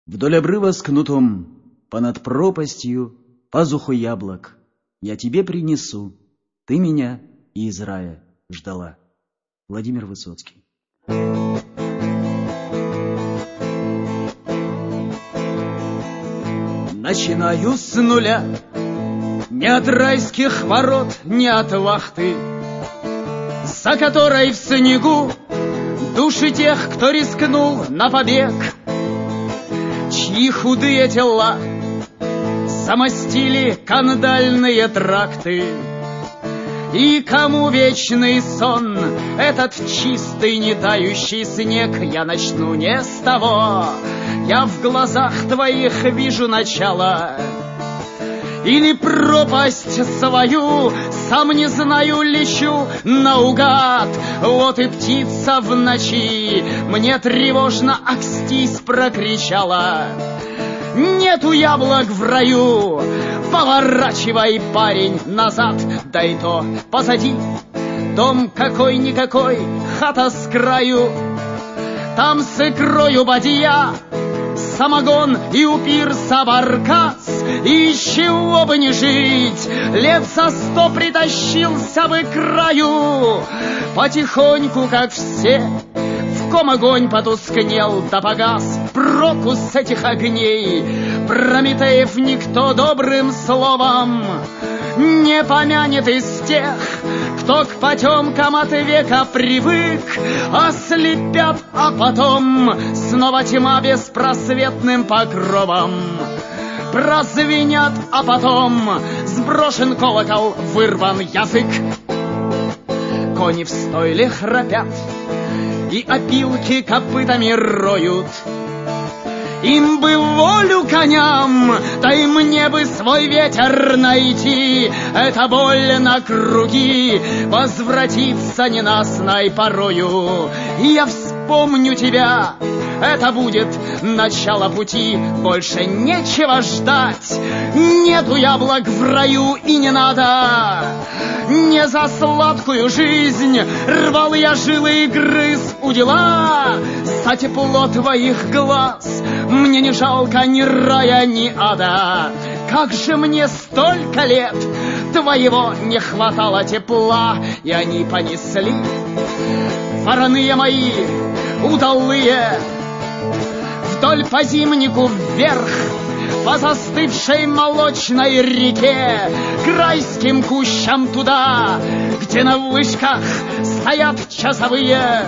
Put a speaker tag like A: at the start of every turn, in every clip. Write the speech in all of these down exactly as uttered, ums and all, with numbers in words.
A: Вдоль обрыва с кнутом, понад пропастью, пазуху яблок я тебе принесу. Ты меня и из рая ждала. Владимир Высоцкий. Начинаю с нуля, не от райских ворот, не от вахты, за которой в снегу души тех, кто рискнул на побег, чьи худые тела замостили кандальные тракты, и кому вечный сон этот чистый не тающий снег. Я начну не с того, я в глазах твоих вижу начало, или пропасть свою, сам не знаю, лечу наугад. Вот и птица в ночи мне тревожно акстись прокричала. Нету яблок в раю, поворачивай, парень, назад, да и то позади. Дом какой-никакой, хата с краю, там с икрою бадья, самогон и у пирса баркас. И с чего бы не жить, лет со сто притащился бы к краю. Потихоньку, как все, в ком огонь потускнел да погас. Проку с этих огней Прометеев никто добрым словом не помянет из тех, кто к потемкам от века привык. Ослепят, а потом снова тьма беспросветным покровом. Прозвенят, а потом сброшен колокол, вырван язык. Кони в стойле храпят, и опилки копытами роют. Им бы волю коням, да и мне бы свой ветер найти. Эта боль на круги возвратится ненастной порою. И я вспомню тебя, это будет начало пути. Больше нечего ждать, нету яблок в раю и не надо. Не за сладкую жизнь рвал я жилы и грыз удила. За тепло твоих глаз мне не жалко ни рая, ни ада. Как же мне столько лет твоего не хватало тепла, и они понесли вороные мои удалые вдоль по зимнику вверх, по застывшей молочной реке, к райским кущам туда, где на вышках стоят часовые,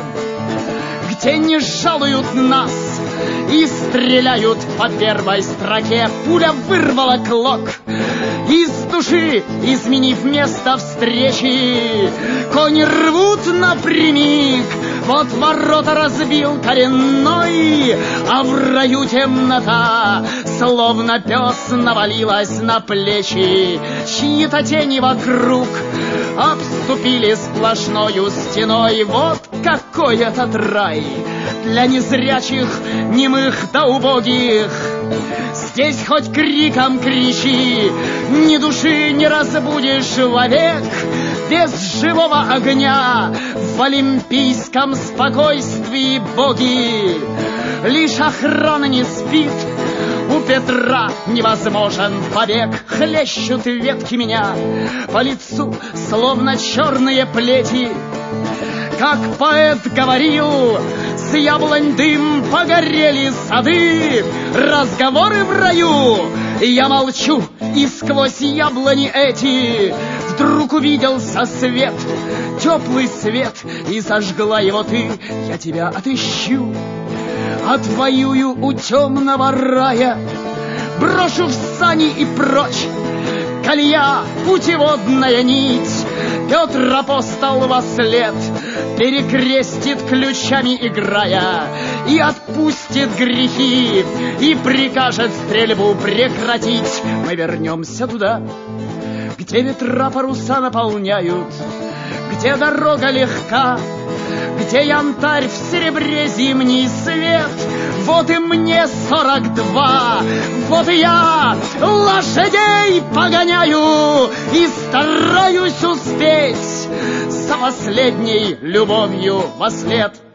A: где не жалуют нас и стреляют по первой строке. Пуля вырвала клок из души, изменив место встречи. Кони рвут напрямик, вот ворота разбил коренной, а в раю темнота, словно пес, навалилась на плечи. Чьи-то тени вокруг обступили сплошною стеной. Вот какой этот рай для незрячих, немых да убогих. Здесь хоть криком кричи, ни души не разбудишь вовек. Без живого огня в олимпийском спокойствии боги. Лишь охрана не спит, у Петра невозможен побег. Хлещут ветки меня по лицу, словно черные плети. Как поэт говорил, с яблонь дым погорели сады. Разговоры в раю, я молчу, и сквозь яблони эти вдруг увиделся свет, теплый свет, и зажгла его ты. Я тебя отыщу, отвоюю у темного рая, брошу в сани и прочь. Колея, путеводная нить, Петр апостол вослед перекрестит ключами играя, и отпустит грехи, и прикажет стрельбу прекратить. Мы вернемся туда, где ветра паруса наполняют, где дорога легка, где янтарь в серебре зимний свет. Вот и мне сорок два, вот и я лошадей погоняю и стараюсь успеть за последней любовью вослед.